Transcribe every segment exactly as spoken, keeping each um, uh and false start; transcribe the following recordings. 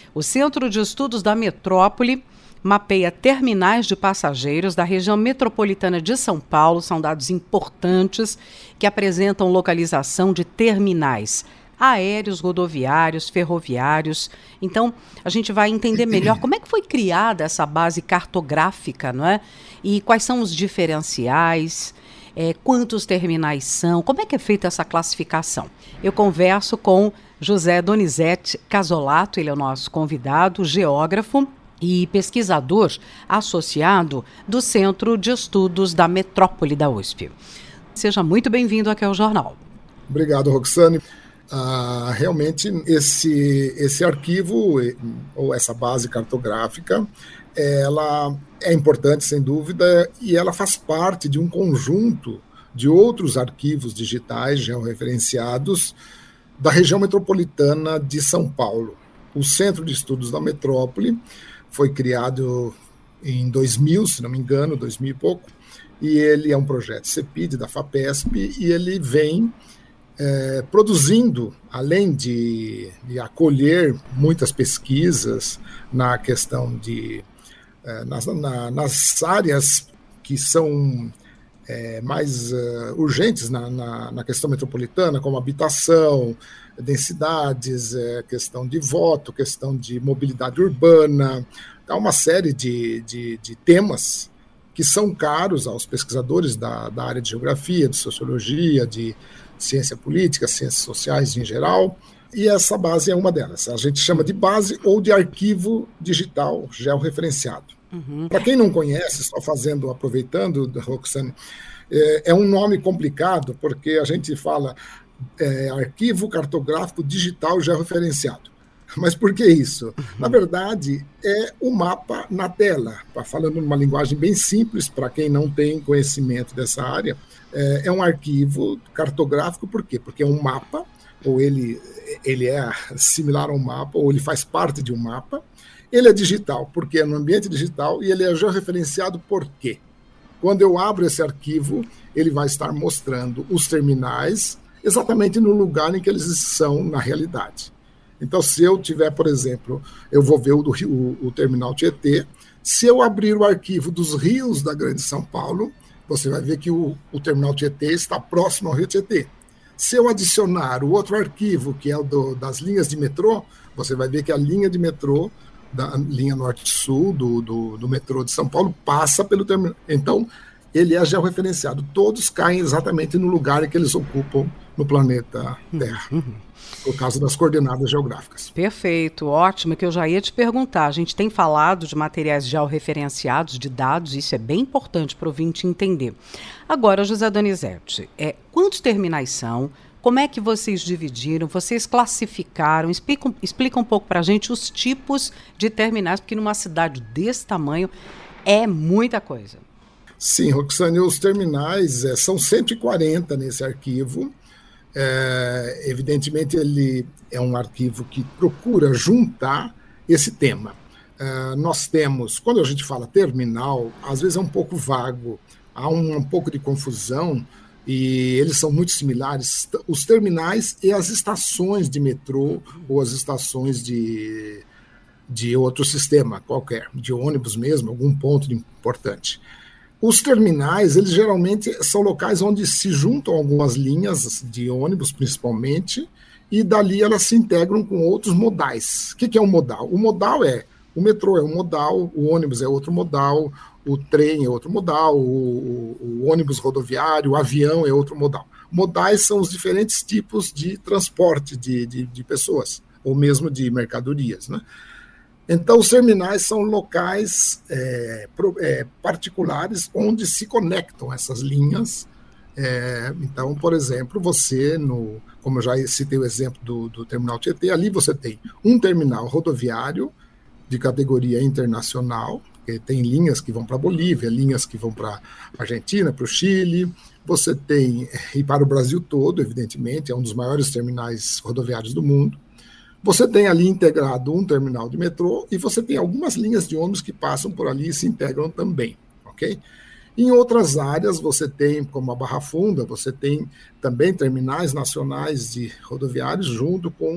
O Centro de Estudos da Metrópole mapeia terminais de passageiros da região metropolitana de São Paulo. São dados importantes que apresentam localização de terminais aéreos, rodoviários, ferroviários. Então, a gente vai entender melhor como é que foi criada essa base cartográfica, não é? E quais são os diferenciais, é, quantos terminais são, como é que é feita essa classificação. Eu converso com José Donizete Casolaro, ele é o nosso convidado, geógrafo e pesquisador associado do Centro de Estudos da Metrópole da U S P. Seja muito bem-vindo aqui ao Jornal. Obrigado, Roxane. Ah, realmente, esse, esse arquivo, ou essa base cartográfica, ela é importante, sem dúvida, e ela faz parte de um conjunto de outros arquivos digitais georreferenciados da região metropolitana de São Paulo. O Centro de Estudos da Metrópole foi criado em dois mil, se não me engano, dois mil e pouco, e ele é um projeto CEPID da FAPESP, e ele vem É, produzindo, além de, de acolher muitas pesquisas na questão de, é, nas, na, nas áreas que são é, mais uh, urgentes na, na, na questão metropolitana, como habitação, densidades, é, questão de voto, questão de mobilidade urbana, há uma série de, de, de temas que são caros aos pesquisadores da, da área de geografia, de sociologia, de ciência política, ciências sociais em geral, e essa base é uma delas. A gente chama de base ou de arquivo digital georreferenciado. Uhum. Para quem não conhece, só fazendo, aproveitando, Roxane, é, é um nome complicado, porque a gente fala é, arquivo cartográfico digital georreferenciado. Mas por que isso? Uhum. Na verdade, é o mapa na tela. Falando numa linguagem bem simples, para quem não tem conhecimento dessa área, é, é um arquivo cartográfico, por quê? Porque é um mapa, ou ele, ele é similar a um mapa, ou ele faz parte de um mapa. Ele é digital, porque é no ambiente digital, e ele é georreferenciado por quê? Quando eu abro esse arquivo, ele vai estar mostrando os terminais exatamente no lugar em que eles são na realidade. Então, se eu tiver, por exemplo, eu vou ver o, do, o, o terminal Tietê, se eu abrir o arquivo dos rios da Grande São Paulo, você vai ver que o, o terminal Tietê está próximo ao rio Tietê. Se eu adicionar o outro arquivo, que é o do, das linhas de metrô, você vai ver que a linha de metrô, da linha norte-sul do, do, do metrô de São Paulo, passa pelo terminal. Então, ele é georreferenciado. Todos caem exatamente no lugar em que eles ocupam no planeta Terra. Uhum. Por causa das coordenadas geográficas. Perfeito, ótimo, que eu já ia te perguntar. A gente tem falado de materiais georreferenciados, de dados, isso é bem importante para o ouvinte entender. Agora, José Donizete, é, quantos terminais são? Como é que vocês dividiram? Vocês classificaram? Explica, explica um pouco para a gente os tipos de terminais, porque numa cidade desse tamanho é muita coisa. Sim, Roxane, os terminais é, são cento e quarenta nesse arquivo. É, evidentemente, ele é um arquivo que procura juntar esse tema. É, nós temos, quando a gente fala terminal, às vezes é um pouco vago, há um, um pouco de confusão, e eles são muito similares, os terminais e as estações de metrô ou as estações de, de outro sistema qualquer, de ônibus mesmo, algum ponto importante. Os terminais, eles geralmente são locais onde se juntam algumas linhas de ônibus, principalmente, e dali elas se integram com outros modais. O que é um modal? O modal é, o metrô é um modal, o ônibus é outro modal, o trem é outro modal, o, o, o ônibus rodoviário, o avião é outro modal. Modais são os diferentes tipos de transporte de, de, de pessoas, ou mesmo de mercadorias, né? Então, os terminais são locais é, pro, é, particulares onde se conectam essas linhas. É, então, por exemplo, você, no, como eu já citei o exemplo do, do terminal Tietê, ali você tem um terminal rodoviário de categoria internacional, que tem linhas que vão para a Bolívia, linhas que vão para a Argentina, para o Chile. Você tem, e para o Brasil todo, evidentemente, é um dos maiores terminais rodoviários do mundo. Você tem ali integrado um terminal de metrô e você tem algumas linhas de ônibus que passam por ali e se integram também, ok? Em outras áreas você tem, como a Barra Funda, você tem também terminais nacionais de rodoviários junto com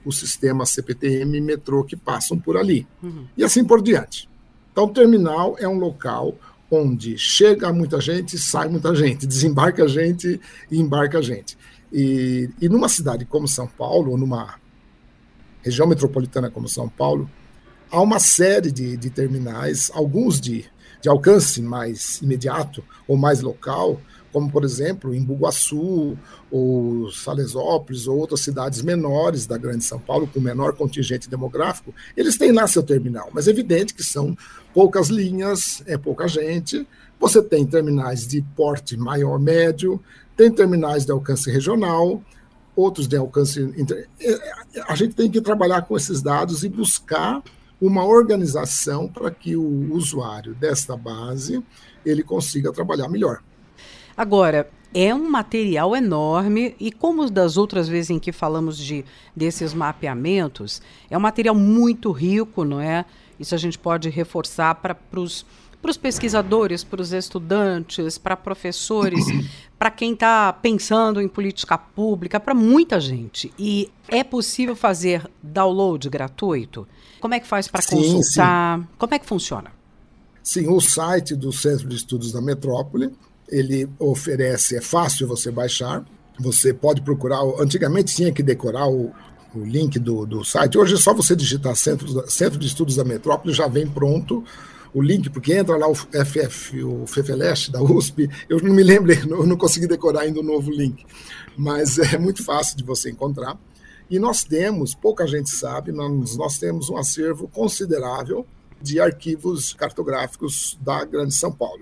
os sistemas C P T M e metrô que passam por ali. Uhum. E assim por diante. Então, o terminal é um local onde chega muita gente, sai muita gente, desembarca gente e embarca gente. E, e numa cidade como São Paulo, ou numa região metropolitana como São Paulo, há uma série de, de terminais, alguns de, de alcance mais imediato ou mais local, como, por exemplo, em Bugaçu, ou Salesópolis, ou outras cidades menores da Grande São Paulo, com menor contingente demográfico, eles têm lá seu terminal, mas é evidente que são poucas linhas, é pouca gente. Você tem terminais de porte maior, médio, tem terminais de alcance regional, outros de alcance... Inter... A gente tem que trabalhar com esses dados e buscar uma organização para que o usuário desta base ele consiga trabalhar melhor. Agora, é um material enorme e, como das outras vezes em que falamos de, desses mapeamentos, é um material muito rico, não é? Isso a gente pode reforçar para os pesquisadores, para os estudantes, para professores, para quem está pensando em política pública, para muita gente. E é possível fazer download gratuito? Como é que faz para consultar? Sim. Como é que funciona? Sim, o site do Centro de Estudos da Metrópole, ele oferece, é fácil você baixar, você pode procurar, antigamente tinha que decorar o, o link do, do site, hoje é só você digitar Centro, Centro de Estudos da Metrópole, já vem pronto o link, porque entra lá o F F, o FEFELESH da U S P, eu não me lembro, eu não consegui decorar ainda o novo link, mas é muito fácil de você encontrar. E nós temos, pouca gente sabe, nós, nós temos um acervo considerável de arquivos cartográficos da Grande São Paulo.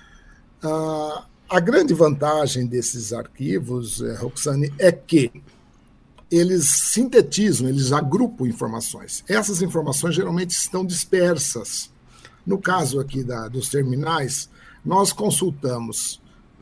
Uh, a grande vantagem desses arquivos, eh, Roxane, é que eles sintetizam, eles agrupam informações. Essas informações geralmente estão dispersas. No caso aqui da, dos terminais, nós consultamos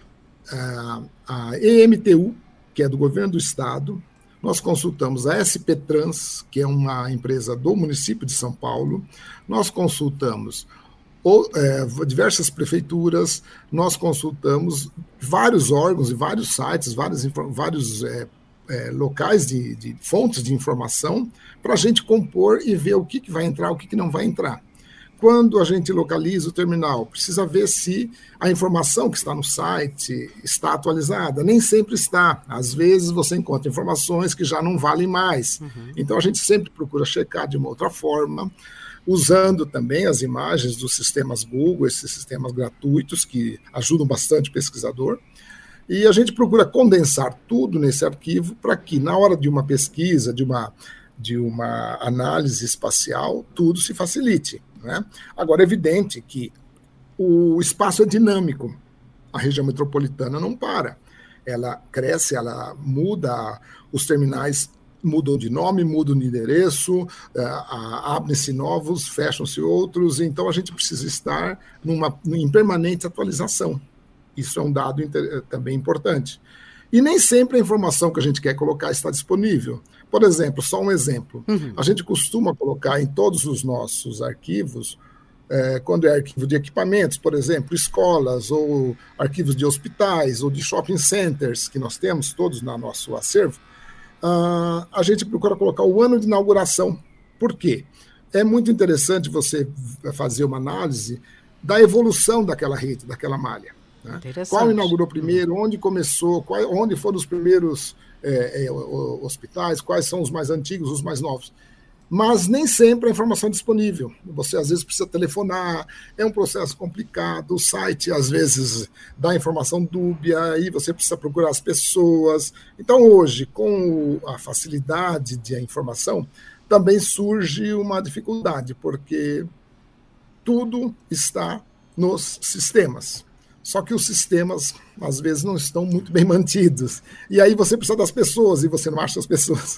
uh, a E M T U, que é do governo do estado, nós consultamos a S P Trans, que é uma empresa do município de São Paulo, nós consultamos ou, é, diversas prefeituras, nós consultamos vários órgãos e vários sites, vários, vários é, é, locais de, de fontes de informação para a gente compor e ver o que, que vai entrar, o que, que não vai entrar. Quando a gente localiza o terminal, precisa ver se a informação que está no site está atualizada. Nem sempre está. Às vezes você encontra informações que já não valem mais. Uhum. Então a gente sempre procura checar de uma outra forma, usando também as imagens dos sistemas Google, esses sistemas gratuitos que ajudam bastante o pesquisador. E a gente procura condensar tudo nesse arquivo para que, na hora de uma pesquisa, de uma, de uma análise espacial, tudo se facilite. Né? Agora, é evidente que o espaço é dinâmico. A região metropolitana não para. Ela cresce, ela muda, os terminais mudam de nome, mudam de endereço, abrem-se novos, fecham-se outros, então a gente precisa estar numa, em permanente atualização. Isso é um dado inter, também importante. E nem sempre a informação que a gente quer colocar está disponível. Por exemplo, só um exemplo, uhum. a gente costuma colocar em todos os nossos arquivos, é, quando é arquivo de equipamentos, por exemplo, escolas, ou arquivos de hospitais, ou de shopping centers, que nós temos todos no nosso acervo, Uh, a gente procura colocar o ano de inauguração. Por quê? É muito interessante você fazer uma análise da evolução daquela rede, daquela malha. Né? Qual inaugurou primeiro, onde começou, qual, onde foram os primeiros é, é, hospitais, quais são os mais antigos, os mais novos. Mas nem sempre a informação é disponível. Você, às vezes, precisa telefonar, é um processo complicado, o site, às vezes, dá informação dúbia, aí você precisa procurar as pessoas. Então, hoje, com a facilidade de informação, também surge uma dificuldade, porque tudo está nos sistemas. Só que os sistemas, às vezes, não estão muito bem mantidos. E aí você precisa das pessoas, e você não acha as pessoas.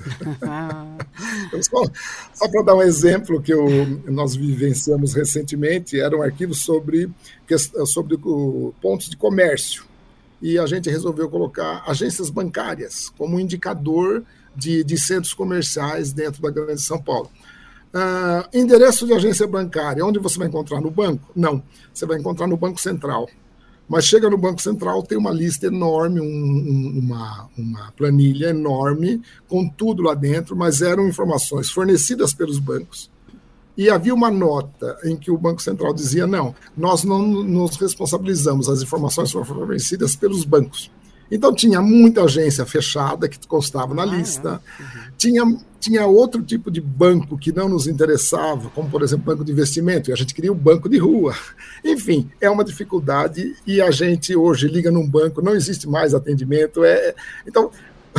Então, só só para dar um exemplo que eu, nós vivenciamos recentemente, era um arquivo sobre, sobre o, pontos de comércio. E a gente resolveu colocar agências bancárias como indicador de, de centros comerciais dentro da Grande São Paulo. Uh, endereço de agência bancária, onde você vai encontrar? No banco? Não, você vai encontrar no Banco Central. Mas chega no Banco Central, tem uma lista enorme, um, um, uma, uma planilha enorme, com tudo lá dentro, mas eram informações fornecidas pelos bancos. E havia uma nota em que o Banco Central dizia, não, nós não nos responsabilizamos, as informações foram fornecidas pelos bancos. Então tinha muita agência fechada que constava na lista, ah, é. uhum. tinha, tinha outro tipo de banco que não nos interessava, como por exemplo banco de investimento, e a gente queria o banco de rua. Enfim, é uma dificuldade e a gente hoje liga num banco, não existe mais atendimento. É, então,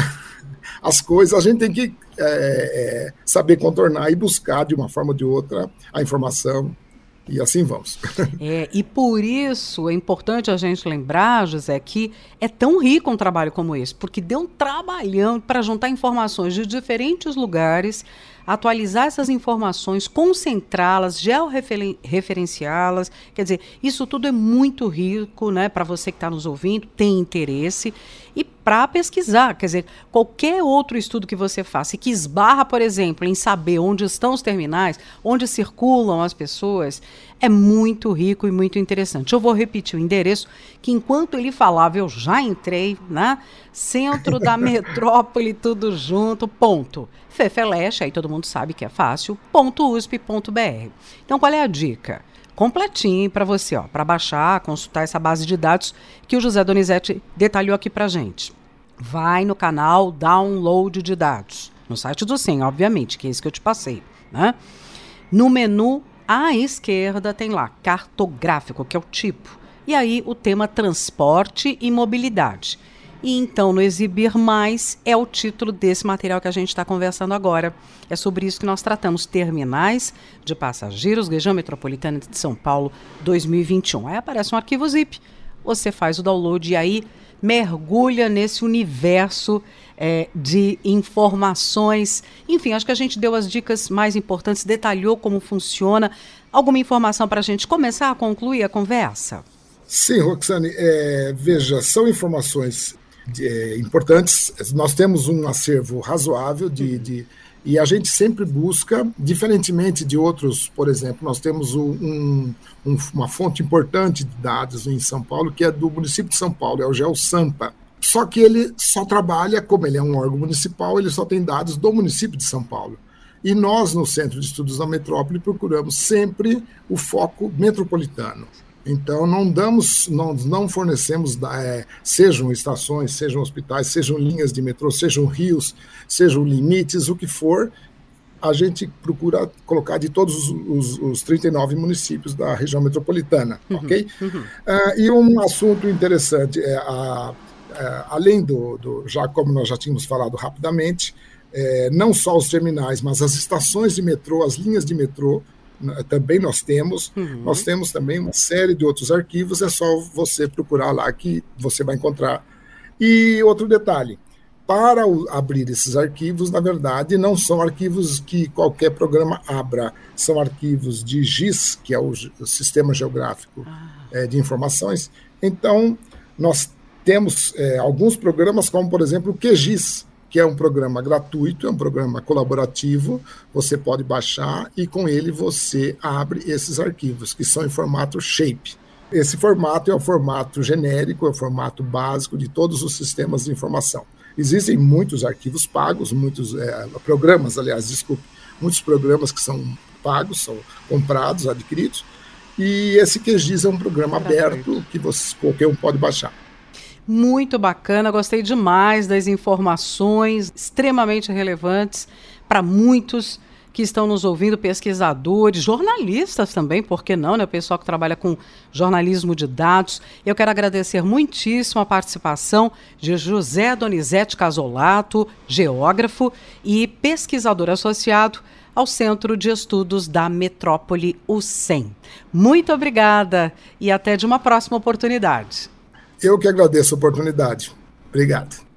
as coisas a gente tem que é, é, saber contornar e buscar de uma forma ou de outra a informação. E assim vamos. É, e por isso é importante a gente lembrar, José, que é tão rico um trabalho como esse, porque deu um trabalhão para juntar informações de diferentes lugares, atualizar essas informações, concentrá-las, georreferenciá-las. Quer dizer, isso tudo é muito rico, né, para você que está nos ouvindo, tem interesse, e para pesquisar. Quer dizer, qualquer outro estudo que você faça e que esbarra, por exemplo, em saber onde estão os terminais, onde circulam as pessoas, é muito rico e muito interessante. Eu vou repetir o endereço, que enquanto ele falava, eu já entrei, né? Centro da Metrópole, tudo junto, ponto. Fefeleche, aí todo mundo sabe que é fácil, ponto usp ponto br. Então, qual é a dica? Completinho para você, ó, para baixar, consultar essa base de dados que o José Donizete detalhou aqui para gente. Vai no canal Download de Dados, no site do SEM, obviamente, que é esse que eu te passei, né? No menu à esquerda tem lá cartográfico, que é o tipo, e aí o tema transporte e mobilidade. E então, no Exibir Mais, é o título desse material que a gente está conversando agora. É sobre isso que nós tratamos, terminais de passageiros, região metropolitana de São Paulo, dois mil e vinte e um. Aí aparece um arquivo zip, você faz o download e aí mergulha nesse universo é, de informações. Enfim, acho que a gente deu as dicas mais importantes, detalhou como funciona. Alguma informação para a gente começar a concluir a conversa? Sim, Roxane, é, veja, são informações é, importantes. Nós temos um acervo razoável de, de, e a gente sempre busca, diferentemente de outros, por exemplo, nós temos um, um, uma fonte importante de dados em São Paulo, que é do município de São Paulo, é o GeoSampa. Só que ele só trabalha, como ele é um órgão municipal, ele só tem dados do município de São Paulo. E nós, no Centro de Estudos da Metrópole, procuramos sempre o foco metropolitano. Então, não damos, não, não fornecemos, é, sejam estações, sejam hospitais, sejam linhas de metrô, sejam rios, sejam limites, o que for, a gente procura colocar de todos os, os, os trinta e nove municípios da região metropolitana, uhum, ok? Uhum. Uh, e um assunto interessante, é a, a, além do, do, já como nós já tínhamos falado rapidamente, é, não só os terminais, mas as estações de metrô, as linhas de metrô, também nós temos, uhum. nós temos também uma série de outros arquivos, é só você procurar lá que você vai encontrar. E outro detalhe, para o, abrir esses arquivos, na verdade, não são arquivos que qualquer programa abra, são arquivos de G I S, que é o, o Sistema Geográfico ah. é, de Informações. Então, nós temos é, alguns programas, como, por exemplo, o Q G I S, que é um programa gratuito, é um programa colaborativo, você pode baixar e com ele você abre esses arquivos, que são em formato shape. Esse formato é o formato genérico, é o formato básico de todos os sistemas de informação. Existem muitos arquivos pagos, muitos é, programas, aliás, desculpe, muitos programas que são pagos, são comprados, adquiridos, e esse Q G I S é um programa aberto que você, qualquer um pode baixar. Muito bacana, gostei demais das informações extremamente relevantes para muitos que estão nos ouvindo, pesquisadores, jornalistas também, por que não, né? O pessoal que trabalha com jornalismo de dados. Eu quero agradecer muitíssimo a participação de José Donizete Casolato, geógrafo e pesquisador associado ao Centro de Estudos da Metrópole, o SEM. Muito obrigada e até de uma próxima oportunidade. Eu que agradeço a oportunidade. Obrigado.